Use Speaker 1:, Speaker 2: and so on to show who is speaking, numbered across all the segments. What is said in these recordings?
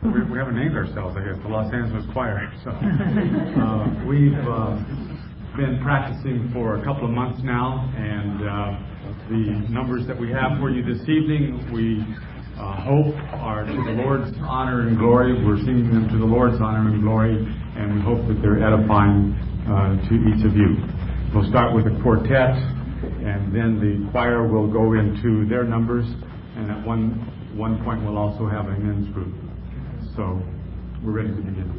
Speaker 1: we haven't named ourselves, I guess, the Los Angeles Choir. So we've been practicing for a couple of months now, and the numbers that we have for you this evening, we hope are to the Lord's honor and glory. We're singing them to the Lord's honor and glory, and we hope that they're edifying to each of you. We'll start with a quartet, and then the choir will go into their numbers, and at one point we'll also have a men's group. So we're ready to begin.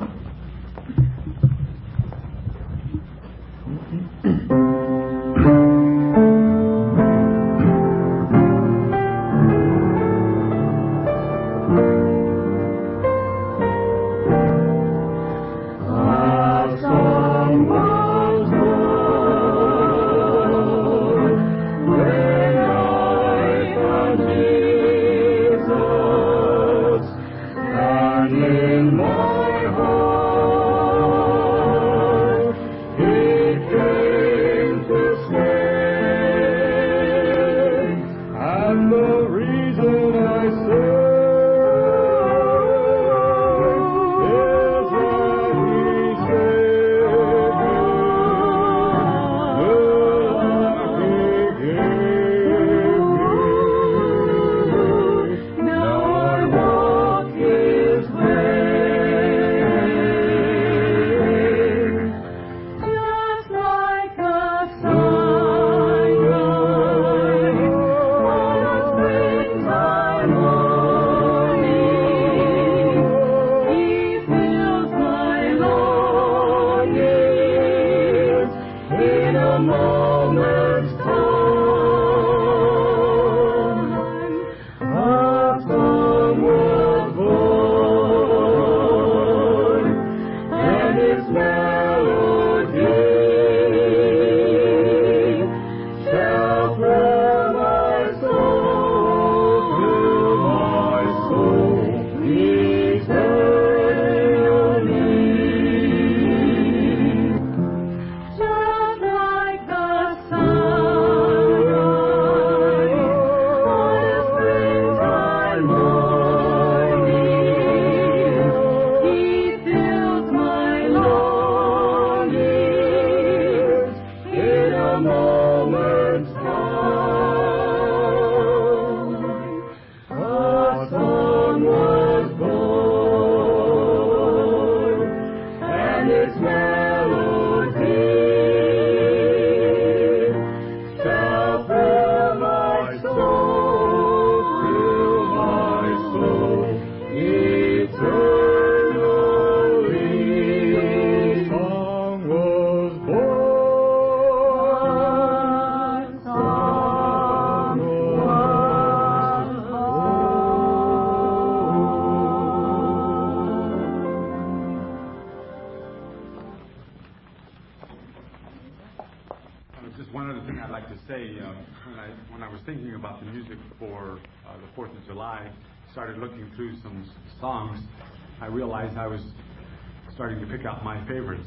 Speaker 1: Started looking through some songs, I realized I was starting to pick out my favorites.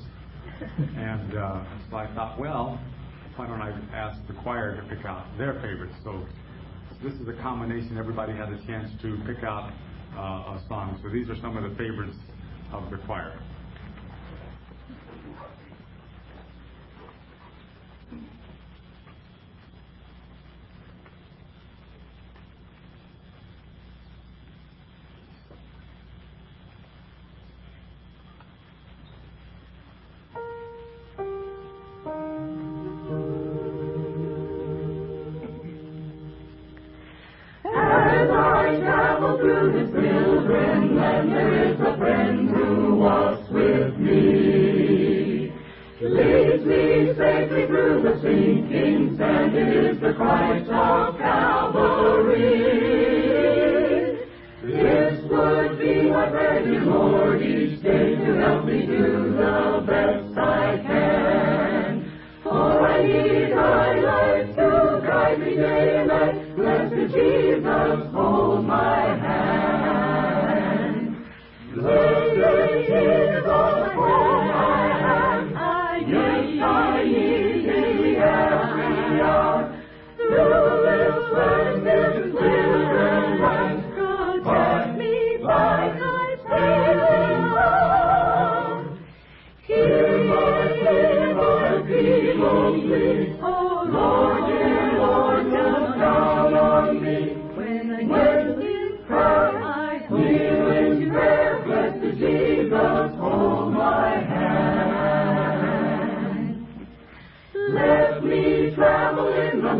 Speaker 1: And so I thought, well, why don't I ask the choir to pick out their favorites? So this is a combination. Everybody had a chance to pick out a song. So these are some of the favorites of the choir.
Speaker 2: By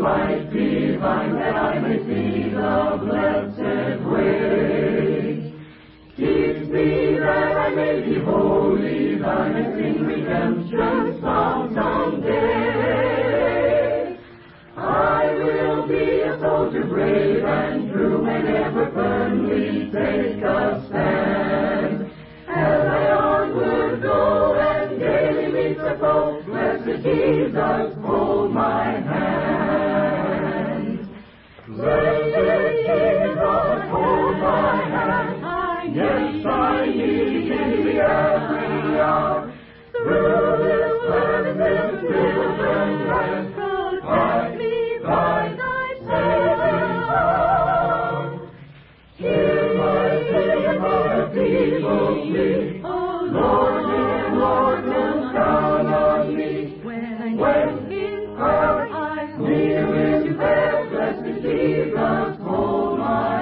Speaker 2: light divine, that I may see the blessed way. Teach me that I may be holy, thine, and sing redemption's song someday. I will be a soldier brave and true, and ever firmly take a stand. As I onward go and daily meet the foe, blessed Jesus, hold my hand. Blessed Jesus, hold my hand. Yes, I need thee every hour. Through this blessed children's land, protect me by thy saving power. Hear my people plead. Oh Lord, dear Lord, look down on me. When I kneel in prayer, blessed Jesus, hold my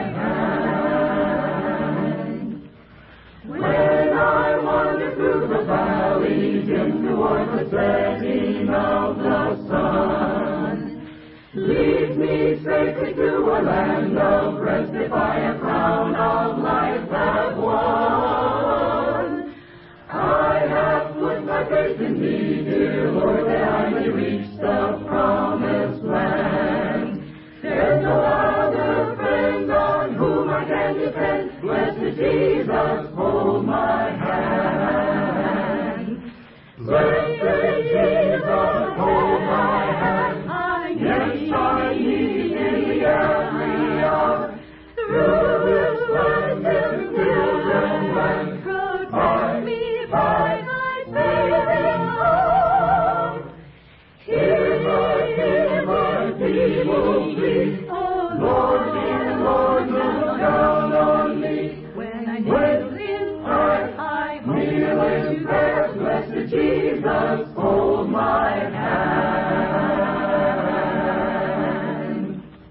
Speaker 2: hand. When I wander through the valley, dim toward the setting of the sun, lead me safely to a land of rest, if I a crown of life have won. I have put my faith in thee, dear Lord, that I may reach the promised land. There's no other friend on whom I can depend. Blessed Jesus, hold my hand. Blessed Jesus, hold my hand. Yes, I need thee every hour. Through this blessed children's land, protect me by thy saving power. Hear my people plead. Oh Lord, dear Lord, look down on me. When I kneel in prayer, blessed Jesus, hold my hand.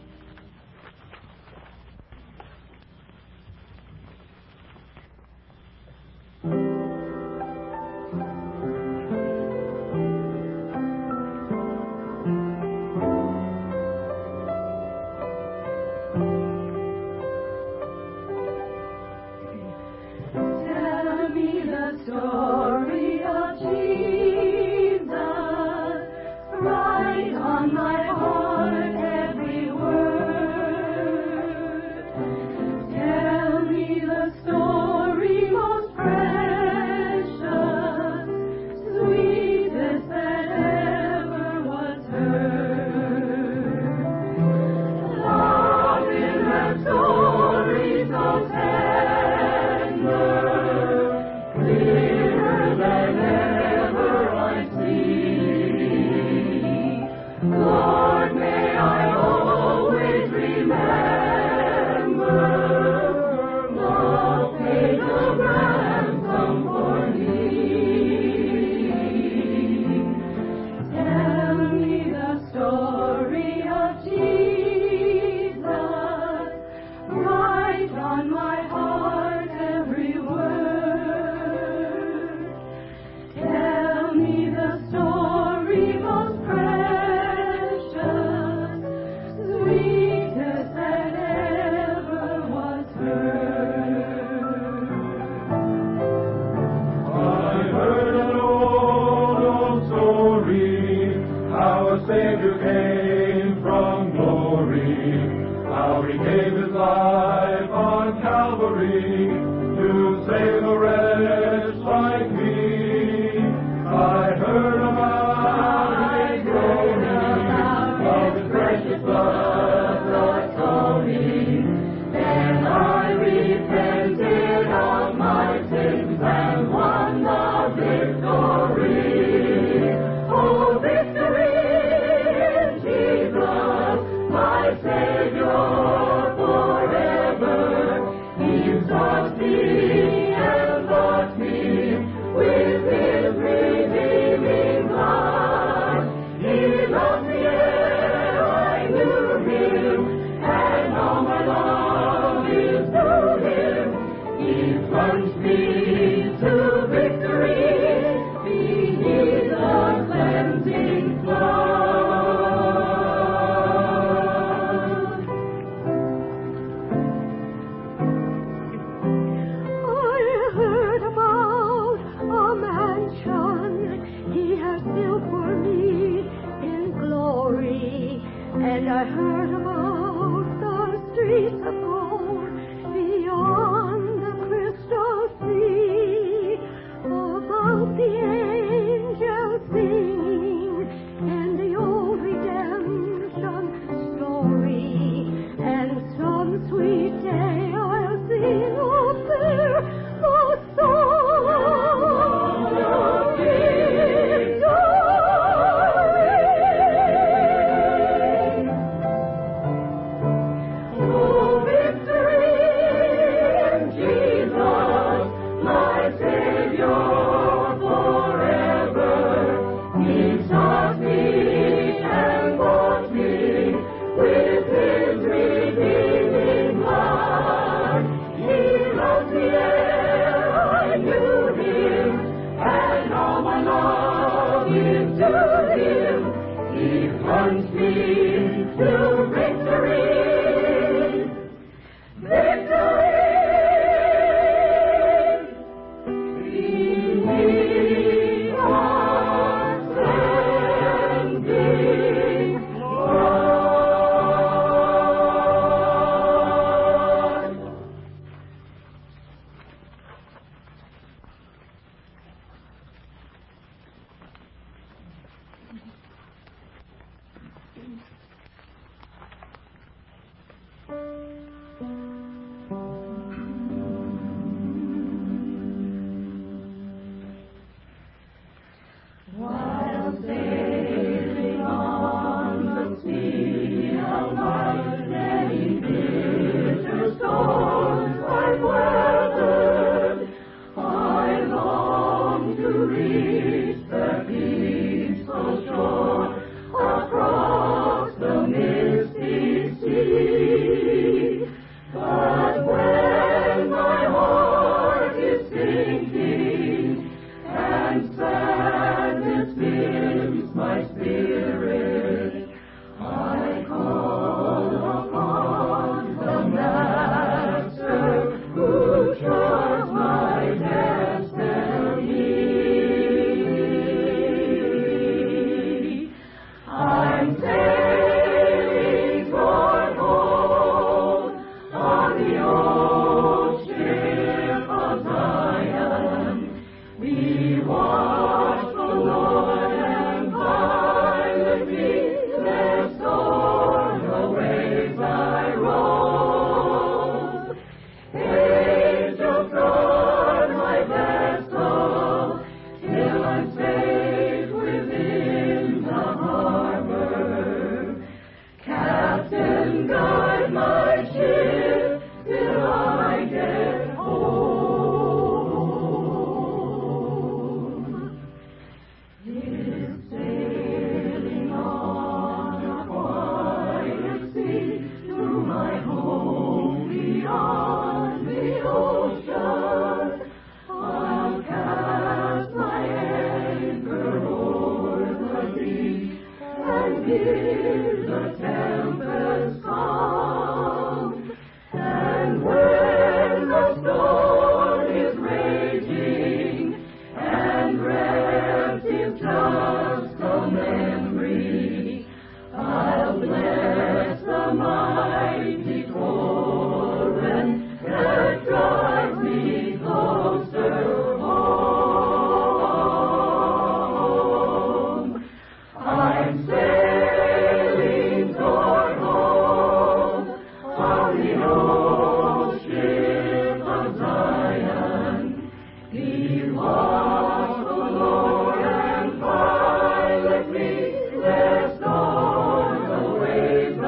Speaker 2: Tell me the story of Jesus, write on my heart every word. Tell me the story most precious, sweetest that ever was heard. Love in that story so tender, clearer than ever I see. Lord, may I always remember, love paid a ransom for me. Tell me the story of Jesus, write on my heart every word. Tell me the story most precious, sweetest that ever was heard. I heard an old story, how a Savior came from glory, how he gave his life on Calvary to save a wretch like me. I heard about his groaning, of his precious blood atoning. Then I repented of my sins and won the victory. Oh, victory in Jesus, my Savior forever. He sought me and bought me with his redeeming blood. He loved me ere I knew him, and all my love is to him. He plunged me to victory, beneath the cleansing flood. plunge me into victory. Victory! Beneath ascending Lord. While sailing on the sea of life, many bitter storms I've weathered, I long to reach the peaceful shore across the misty sea. But when my heart is sinking and sadness fills my spirit, I call upon the Master who charts my destiny. I'm sailing toward home on the old ship of Zion. Be watchful, Lord, and pilot me, lest o'er the waves I roll. Angels guard my vessel till I'm safe within the harbor. Captain, guide my ship till I get home. Is sailing on a quiet sea to my home beyond the ocean. I'll cast my anchor o'er the deep and bid the tempest calm. And when the storm is raging and wrecked is just a memory, I'll bless the mighty torrent that drives me closer home. I'm sailing toward home on the old ship of Zion. Be watchful, Lord, and pilot me, lest o'er the waves I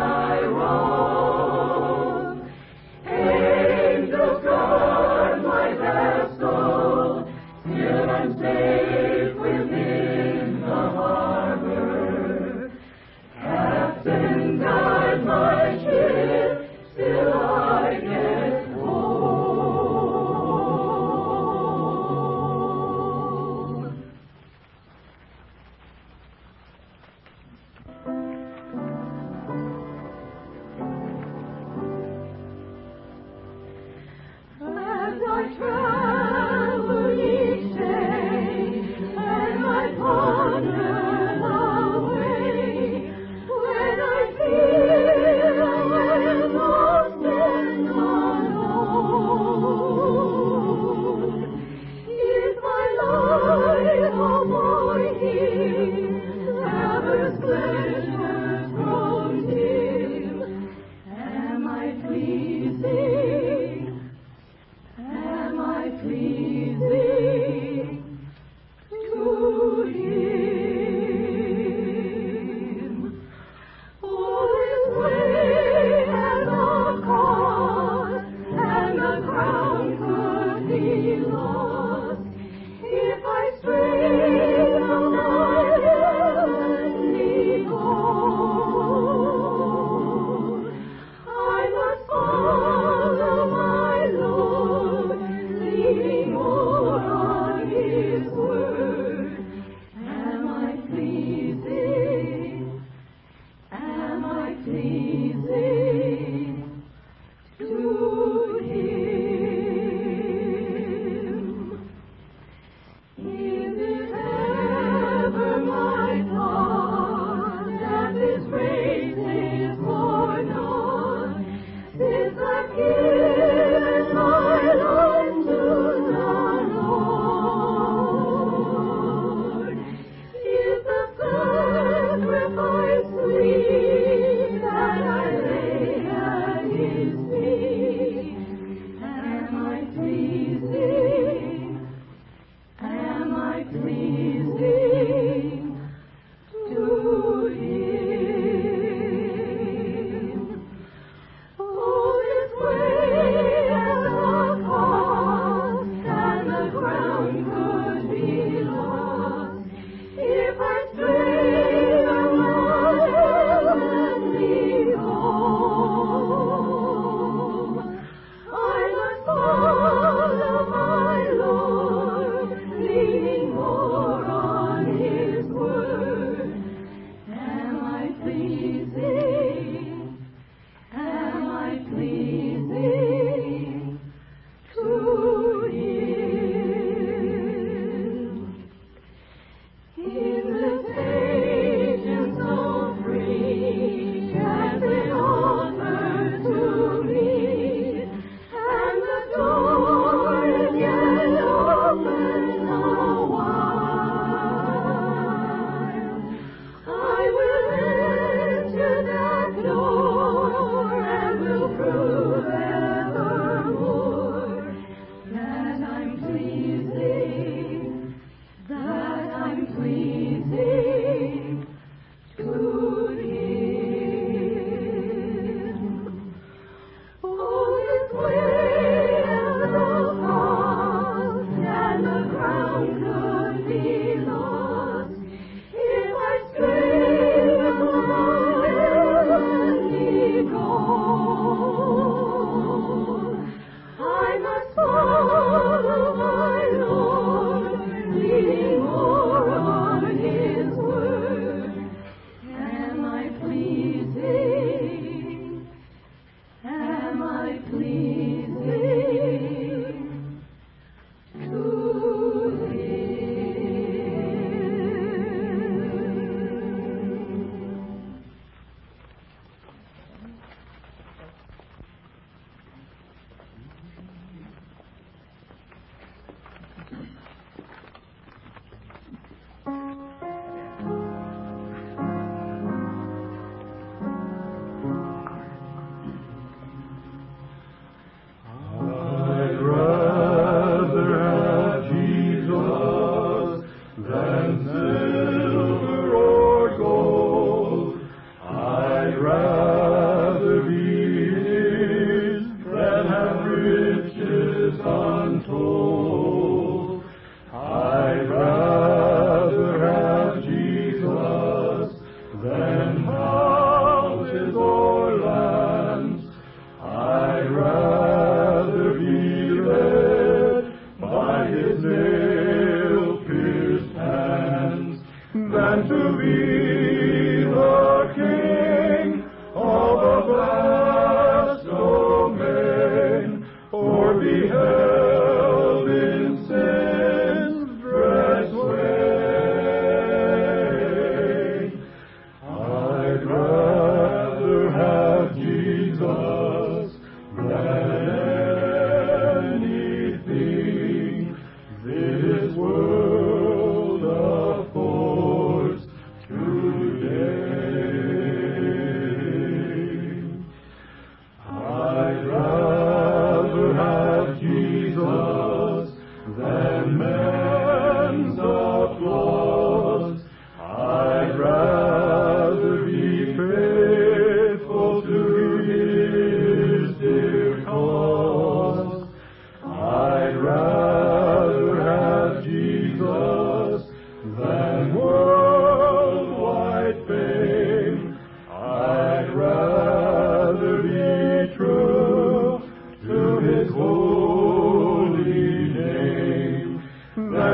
Speaker 2: roll. Angels guard my vessel till I'm safe within the harbor. Captain, guide my ship till I get home. As I travel each day, and I ponder the way, when I feel I'm lost and alone, is my life a void, lover's pleasures grown dim? Am I pleasing? Am I pleasing to Him? All this way has a cost, and the crown could be lost if I stray from my heavenly goal. I must follow my Lord, leading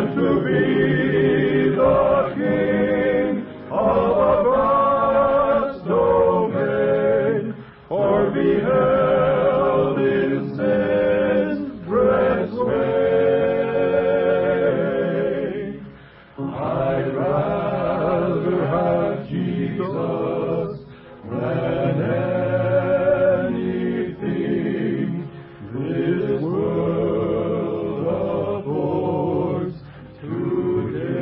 Speaker 2: to be the King of a vast domain, or be held in sin's dread sway. I'd rather have Jesus than anything this world affords today.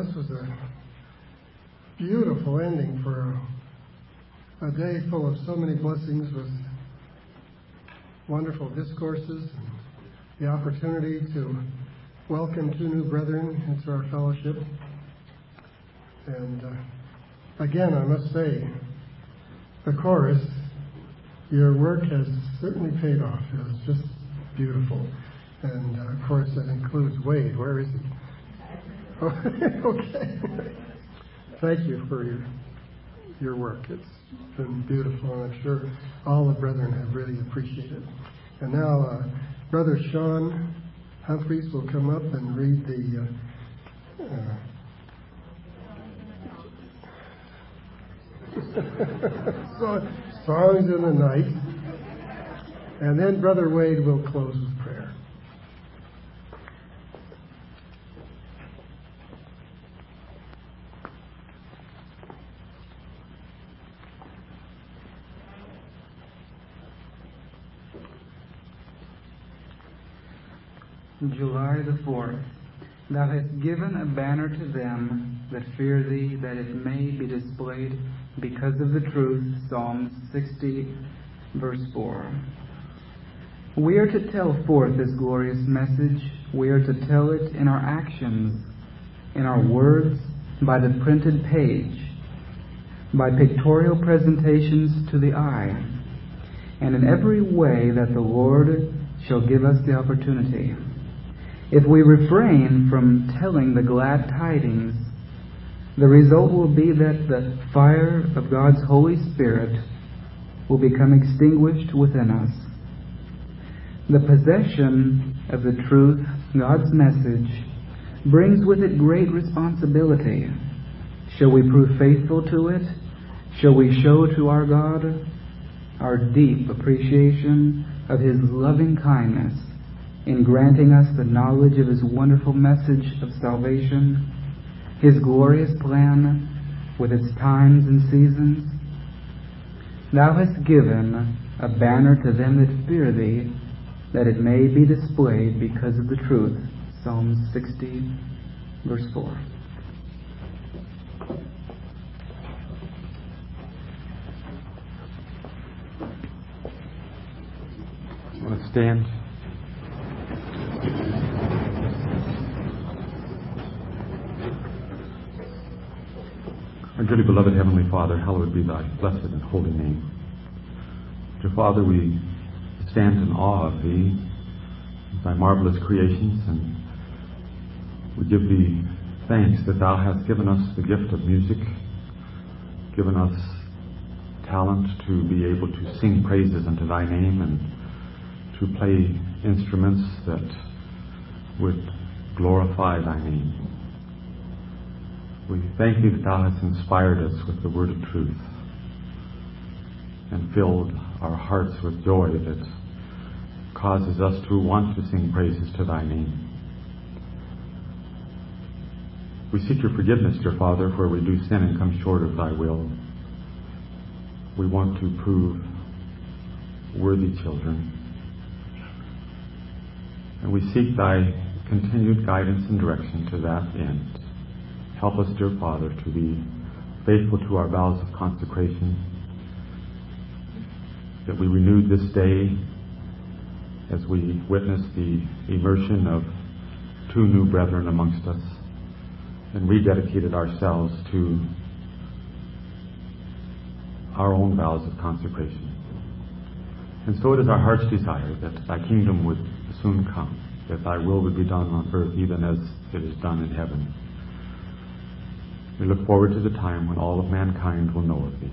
Speaker 3: this was a beautiful ending for a day full of so many blessings with wonderful discourses and the opportunity to welcome two new brethren into our fellowship. And again, I must say, the chorus, your work has certainly paid off. It was just beautiful. And of course, that includes Wade. Where is he? Oh, okay. Thank you for your work. It's been beautiful, and I'm sure all the brethren have really appreciated it. And now, Brother Sean Humphreys will come up and read the Songs in the Night. And then Brother Wade will close with prayer.
Speaker 4: July the 4th. Thou hast given a banner to them that fear thee, that it may be displayed because of the truth. Psalm 60, verse 4. We are to tell forth this glorious message. We are to tell it in our actions, in our words, by the printed page, by pictorial presentations to the eye, and in every way that the Lord shall give us the opportunity. If we refrain from telling the glad tidings, the result will be that the fire of God's Holy Spirit will become extinguished within us. The possession of the truth, God's message, brings with it great responsibility. Shall we prove faithful to it? Shall we show to our God our deep appreciation of His loving kindness in granting us the knowledge of His wonderful message of salvation, His glorious plan with its times and seasons? Thou hast given a banner to them that fear thee, that it may be displayed because of the truth. Psalm 60, verse 4.
Speaker 1: Let's stand. Our dearly beloved Heavenly Father, hallowed be Thy blessed and holy name. Dear Father, we stand in awe of Thee, Thy marvelous creations, and we give Thee thanks that Thou hast given us the gift of music, given us talent to be able to sing praises unto Thy name and to play instruments that would glorify Thy name. We thank Thee that Thou hast inspired us with the word of truth and filled our hearts with joy that causes us to want to sing praises to Thy name. We seek Your forgiveness, dear Father, where we do sin and come short of Thy will. We want to prove worthy children. And we seek Thy continued guidance and direction to that end. Help us, dear Father, to be faithful to our vows of consecration, that we renewed this day as we witness the immersion of two new brethren amongst us and rededicated ourselves to our own vows of consecration. And so it is our heart's desire that Thy kingdom would soon come, that Thy will would be done on earth even as it is done in heaven. We look forward to the time when all of mankind will know of Thee.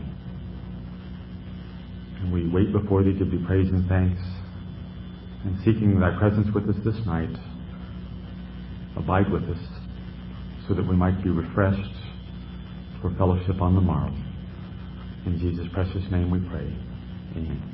Speaker 1: And we wait before Thee, give Thee praise and thanks, and seeking Thy presence with us this night, abide with us so that we might be refreshed for fellowship on the morrow. In Jesus' precious name we pray. Amen.